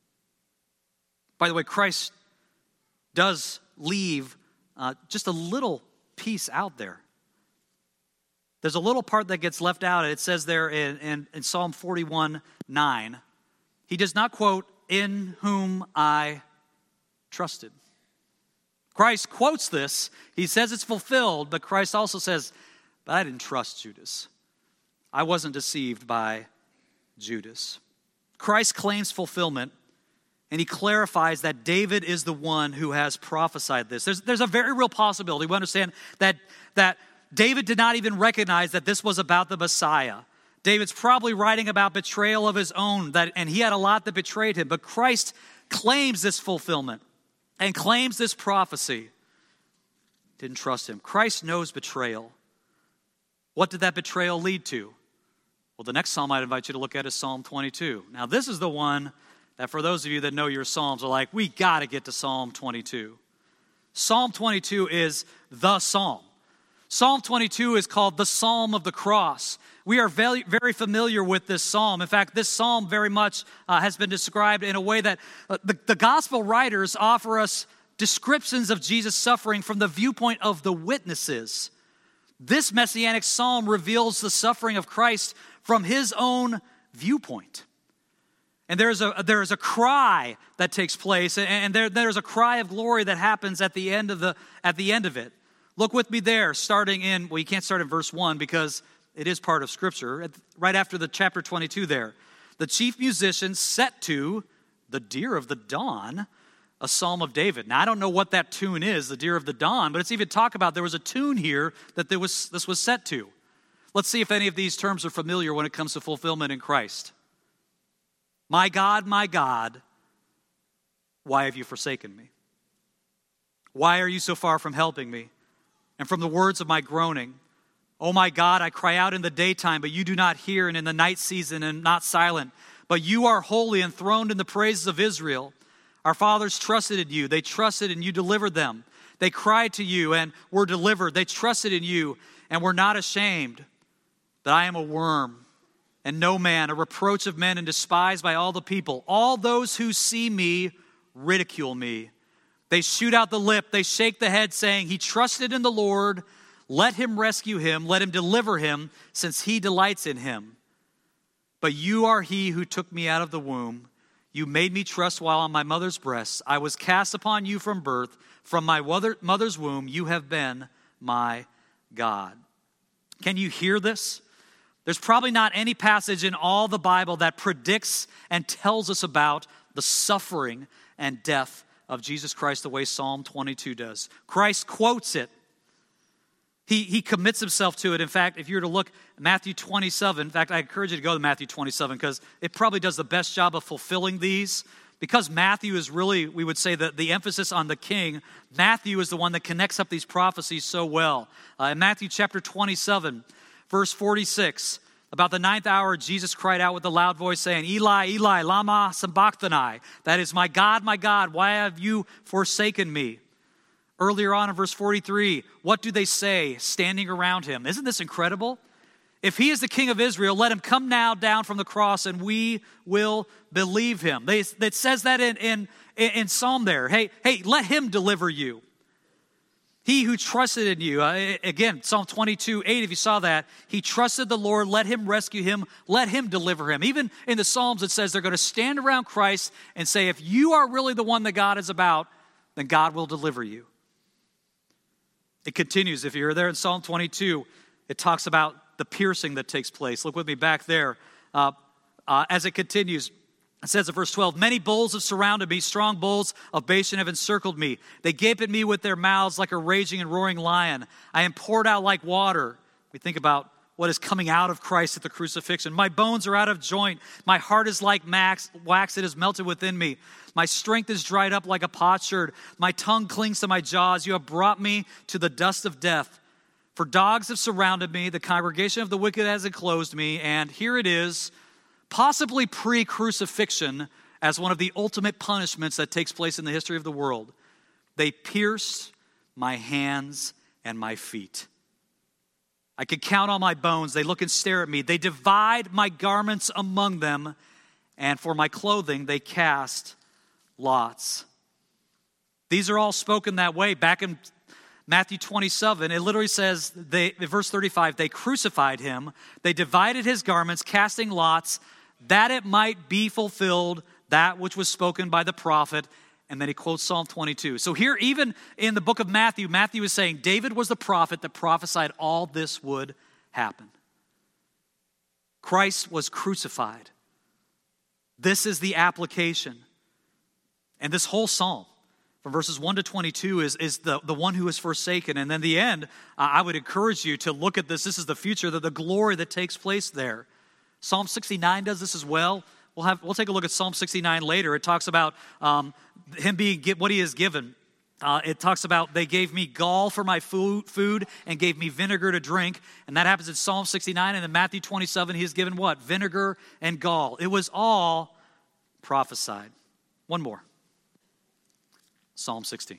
By the way, Christ does leave uh, just a little piece out there. There's a little part that gets left out. It says there in, in, in Psalm forty-one nine, he does not quote, in whom I trusted. Christ quotes this. He says it's fulfilled, but Christ also says, but I didn't trust Judas. I wasn't deceived by Judas. Christ claims fulfillment, and he clarifies that David is the one who has prophesied this. There's, there's a very real possibility. We understand that, that David did not even recognize that this was about the Messiah. David's probably writing about betrayal of his own, that, and he had a lot that betrayed him. But Christ claims this fulfillment and claims this prophecy. Didn't trust him. Christ knows betrayal. What did that betrayal lead to? Well, the next psalm I'd invite you to look at is Psalm twenty-two. Now, this is the one that for those of you that know your psalms are like, we got to get to Psalm twenty-two. Psalm twenty-two is the psalm. Psalm twenty-two is called the Psalm of the Cross. We are very, very familiar with this psalm. In fact, this psalm very much uh, has been described in a way that uh, the, the gospel writers offer us descriptions of Jesus' suffering from the viewpoint of the witnesses. This messianic psalm reveals the suffering of Christ from his own viewpoint. And there's a, there's a cry that takes place, and there, there's a cry of glory that happens at the end of the at the end of it. Look with me there, starting in, well, you can't start in verse one because it is part of Scripture. Right after the chapter twenty-two there. The chief musician set to the deer of the dawn, a psalm of David. Now, I don't know what that tune is, the deer of the dawn, but it's even talk about there was a tune here that there was, this was set to. Let's see if any of these terms are familiar when it comes to fulfillment in Christ. My God, my God, why have you forsaken me? Why are you so far from helping me? And from the words of my groaning, oh my God, I cry out in the daytime, but you do not hear, and in the night season and not silent. But you are holy, enthroned in the praises of Israel. Our fathers trusted in you. They trusted and you delivered them. They cried to you and were delivered. They trusted in you and were not ashamed. That I am a worm and no man, a reproach of men and despised by all the people. All those who see me ridicule me. They shoot out the lip. They shake the head, saying, he trusted in the Lord. Let him rescue him. Let him deliver him, since he delights in him. But you are he who took me out of the womb. You made me trust while on my mother's breast. I was cast upon you from birth. From my mother's womb, you have been my God. Can you hear this? There's probably not any passage in all the Bible that predicts and tells us about the suffering and death of Jesus Christ the way Psalm twenty-two does. Christ quotes it. He, he commits himself to it. In fact, if you were to look at Matthew twenty-seven, in fact, I encourage you to go to Matthew twenty-seven because it probably does the best job of fulfilling these. Because Matthew is really, we would say, that the emphasis on the king, Matthew is the one that connects up these prophecies so well. Uh, in Matthew chapter twenty-seven, verse forty-six, about the ninth hour, Jesus cried out with a loud voice saying, Eli, Eli, lama sabachthani. That is, my God, my God, why have you forsaken me? Earlier on in verse forty-three, what do they say standing around him? Isn't this incredible? If he is the king of Israel, let him come now down from the cross and we will believe him. They, it says that in, in, in Psalm there. Hey, hey, let him deliver you. He who trusted in you. Uh, again, Psalm twenty-two, eight, if you saw that. He trusted the Lord, let him rescue him, let him deliver him. Even in the Psalms it says they're going to stand around Christ and say, if you are really the one that God is about, then God will deliver you. It continues. If you're there in Psalm twenty-two, it talks about the piercing that takes place. Look with me back there. Uh, uh, as it continues, it says in verse twelve, many bulls have surrounded me, strong bulls of Bashan have encircled me. They gape at me with their mouths like a raging and roaring lion. I am poured out like water. We think about what is coming out of Christ at the crucifixion. My bones are out of joint. My heart is like max, wax. It is melted within me. My strength is dried up like a potsherd. My tongue clings to my jaws. You have brought me to the dust of death. For dogs have surrounded me. The congregation of the wicked has enclosed me. And here it is, possibly pre-crucifixion, as one of the ultimate punishments that takes place in the history of the world. They pierced my hands and my feet. I could count on my bones. They look and stare at me. They divide my garments among them, and for my clothing they cast lots. These are all spoken that way. Back in Matthew twenty-seven, it literally says, they, in verse thirty-five, they crucified him. They divided his garments, casting lots, that it might be fulfilled, that which was spoken by the prophet. And then he quotes Psalm twenty-two. So here, even in the book of Matthew, Matthew is saying David was the prophet that prophesied all this would happen. Christ was crucified. This is the application. And this whole psalm, from verses one to twenty-two, is, is the, the one who is forsaken. And then the end, uh, I would encourage you to look at this. This is the future, the, the glory that takes place there. Psalm sixty-nine does this as well. We'll have we'll take a look at Psalm sixty-nine later. It talks about um, him being what he has given. Uh, it talks about they gave me gall for my food, food and gave me vinegar to drink. And that happens in Psalm sixty-nine. And in Matthew twenty-seven, he is given what? Vinegar and gall. It was all prophesied. One more. Psalm sixteen.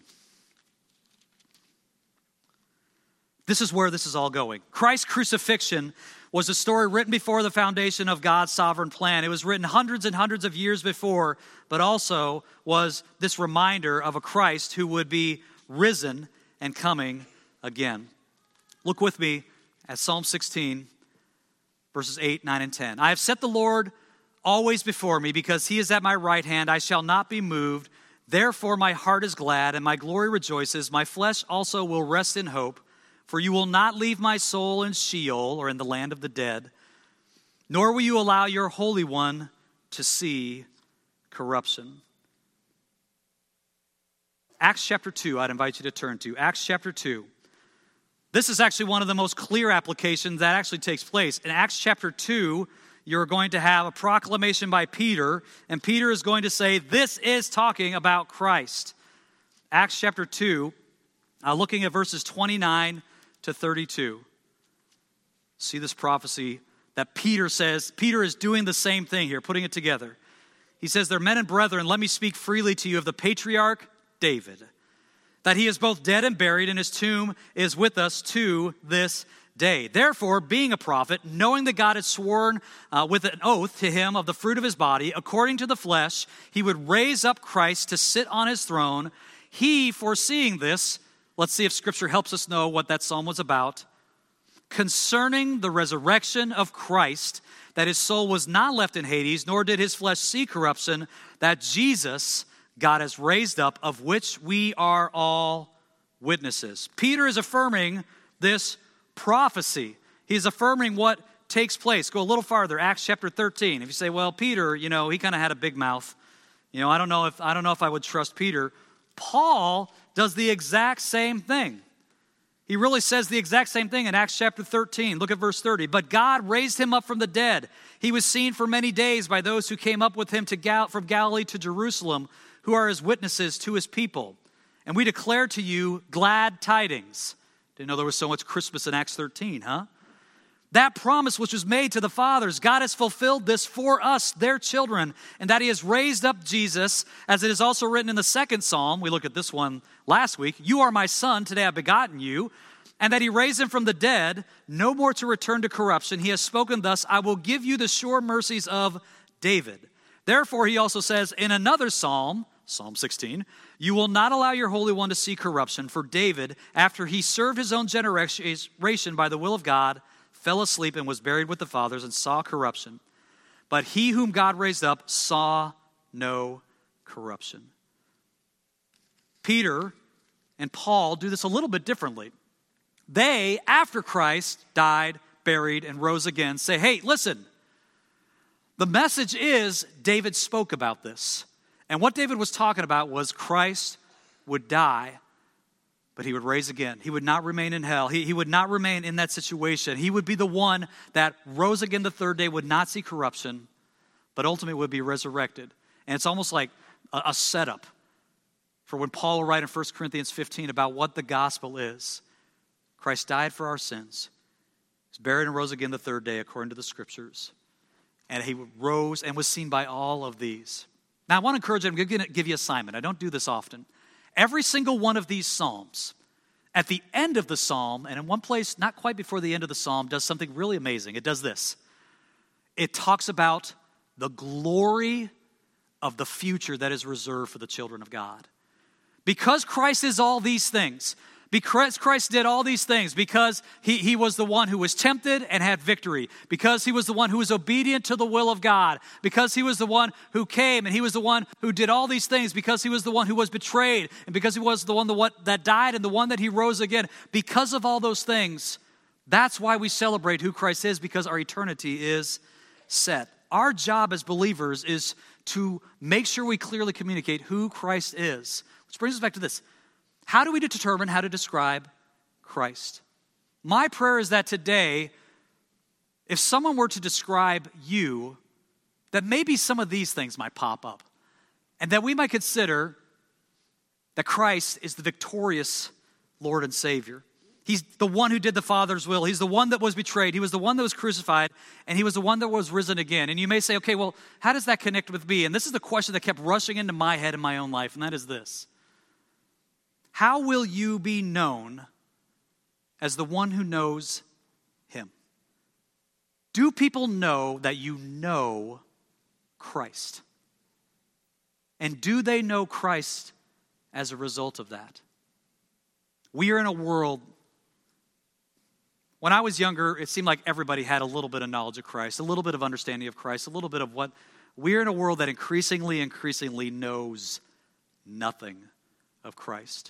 This is where this is all going. Christ's crucifixion was a story written before the foundation of God's sovereign plan. It was written hundreds and hundreds of years before, but also was this reminder of a Christ who would be risen and coming again. Look with me at Psalm sixteen, verses eight, nine, and ten. I have set the Lord always before me, because he is at my right hand. I shall not be moved. Therefore my heart is glad, and my glory rejoices. My flesh also will rest in hope. For you will not leave my soul in Sheol, or in the land of the dead, nor will you allow your Holy One to see corruption. Acts chapter two, I'd invite you to turn to. Acts chapter two. This is actually one of the most clear applications that actually takes place. In Acts chapter two, you're going to have a proclamation by Peter, and Peter is going to say, this is talking about Christ. Acts chapter two, uh, looking at verses twenty-nine to thirty-two. See this prophecy that Peter says. Peter is doing the same thing here, putting it together. He says, "They're men and brethren, let me speak freely to you of the patriarch David, that he is both dead and buried, and his tomb is with us to this day. Therefore, being a prophet, knowing that God had sworn uh, with an oath to him of the fruit of his body, according to the flesh, he would raise up Christ to sit on his throne. He, foreseeing this," let's see if Scripture helps us know what that psalm was about, "concerning the resurrection of Christ, that his soul was not left in Hades, nor did his flesh see corruption, that Jesus God has raised up, of which we are all witnesses." Peter is affirming this prophecy. He's affirming what takes place. Go a little farther, Acts chapter thirteen. If you say, well, Peter, you know, he kind of had a big mouth. You know, I don't know if I don't know if I would trust Peter. Paul does the exact same thing. He really says the exact same thing in Acts chapter thirteen. Look at verse thirty. But God raised him up from the dead. He was seen for many days by those who came up with him to Gal- from Galilee to Jerusalem, who are his witnesses to his people. And we declare to you glad tidings. Didn't know there was so much Christmas in Acts thirteen, huh? That promise which was made to the fathers, God has fulfilled this for us, their children, and that he has raised up Jesus, as it is also written in the second psalm. We looked at this one last week. You are my son, today I've begotten you. And that he raised him from the dead, no more to return to corruption. He has spoken thus, I will give you the sure mercies of David. Therefore, he also says in another psalm, Psalm sixteen, you will not allow your Holy One to see corruption. For David, after he served his own generation by the will of God, fell asleep and was buried with the fathers and saw corruption. But he whom God raised up saw no corruption. Peter and Paul do this a little bit differently. They, after Christ died, buried, and rose again, say, hey, listen, the message is David spoke about this. And what David was talking about was Christ would die, but he would raise again. He would not remain in hell. He, he would not remain in that situation. He would be the one that rose again the third day, would not see corruption, but ultimately would be resurrected. And it's almost like a, a setup for when Paul will write in First Corinthians fifteen about what the gospel is. Christ died for our sins. He was buried and rose again the third day according to the scriptures. And he rose and was seen by all of these. Now I want to encourage you, I'm going to give you an assignment. I don't do this often. Every single one of these psalms, at the end of the psalm, and in one place, not quite before the end of the psalm, does something really amazing. It does this. It talks about the glory of the future that is reserved for the children of God. Because Christ is all these things, because Christ did all these things, because he, he was the one who was tempted and had victory, because he was the one who was obedient to the will of God, because he was the one who came and he was the one who did all these things, because he was the one who was betrayed, and because he was the one that died and the one that he rose again. Because of all those things, that's why we celebrate who Christ is, because our eternity is set. Our job as believers is to make sure we clearly communicate who Christ is. Which brings us back to this. How do we determine how to describe Christ? My prayer is that today, if someone were to describe you, that maybe some of these things might pop up. And that we might consider that Christ is the victorious Lord and Savior. He's the one who did the Father's will. He's the one that was betrayed. He was the one that was crucified. And he was the one that was risen again. And you may say, okay, well, how does that connect with me? And this is the question that kept rushing into my head in my own life, and that is this. How will you be known as the one who knows him? Do people know that you know Christ? And do they know Christ as a result of that? We are in a world, when I was younger, it seemed like everybody had a little bit of knowledge of Christ, a little bit of understanding of Christ, a little bit of what, we're in a world that increasingly, increasingly knows nothing of Christ.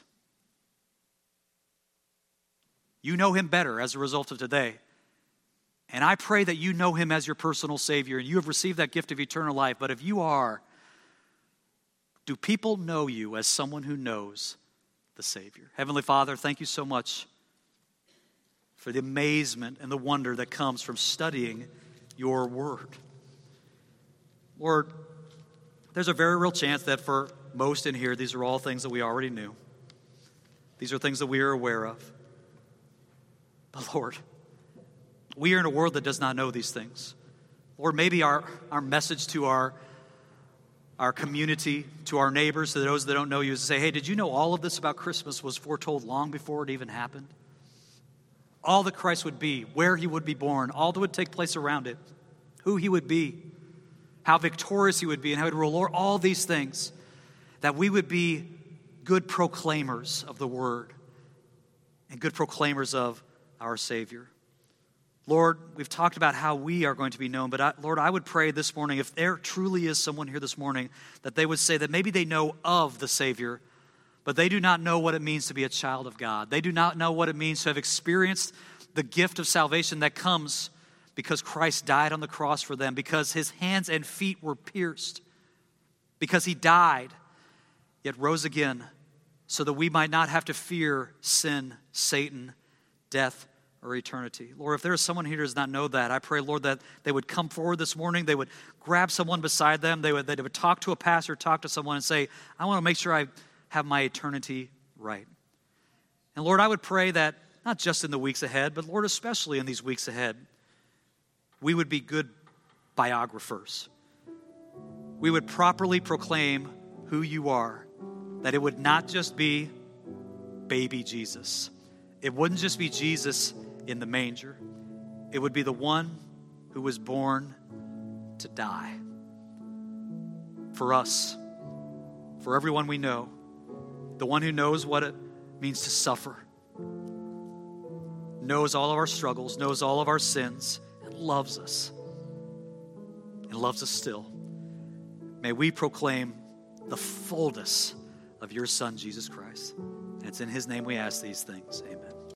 You know him better as a result of today. And I pray that you know him as your personal Savior and you have received that gift of eternal life. But if you are, do people know you as someone who knows the Savior? Heavenly Father, thank you so much for the amazement and the wonder that comes from studying your word. Lord, there's a very real chance that for most in here, these are all things that we already knew. These are things that we are aware of. But Lord, we are in a world that does not know these things. Lord, maybe our, our message to our, our community, to our neighbors, to those that don't know you, is to say, hey, did you know all of this about Christmas was foretold long before it even happened? All that Christ would be, where he would be born, all that would take place around it, who he would be, how victorious he would be, and how he would rule, all these things, that we would be good proclaimers of the word and good proclaimers of our Savior. Lord, we've talked about how we are going to be known, but I, Lord, I would pray this morning, if there truly is someone here this morning, that they would say that maybe they know of the Savior, but they do not know what it means to be a child of God. They do not know what it means to have experienced the gift of salvation that comes because Christ died on the cross for them, because his hands and feet were pierced, because he died, yet rose again, so that we might not have to fear sin, Satan, death, or eternity. Lord, if there is someone here who does not know that, I pray, Lord, that they would come forward this morning, they would grab someone beside them, they would, they would talk to a pastor, talk to someone and say, I want to make sure I have my eternity right. And Lord, I would pray that not just in the weeks ahead, but Lord, especially in these weeks ahead, we would be good biographers. We would properly proclaim who you are, that it would not just be baby Jesus. It wouldn't just be Jesus in the manger. It would be the one who was born to die for us, for everyone we know, the one who knows what it means to suffer, knows all of our struggles, knows all of our sins, and loves us, and loves us still. May we proclaim the fullness of your Son, Jesus Christ. And it's in his name we ask these things. Amen.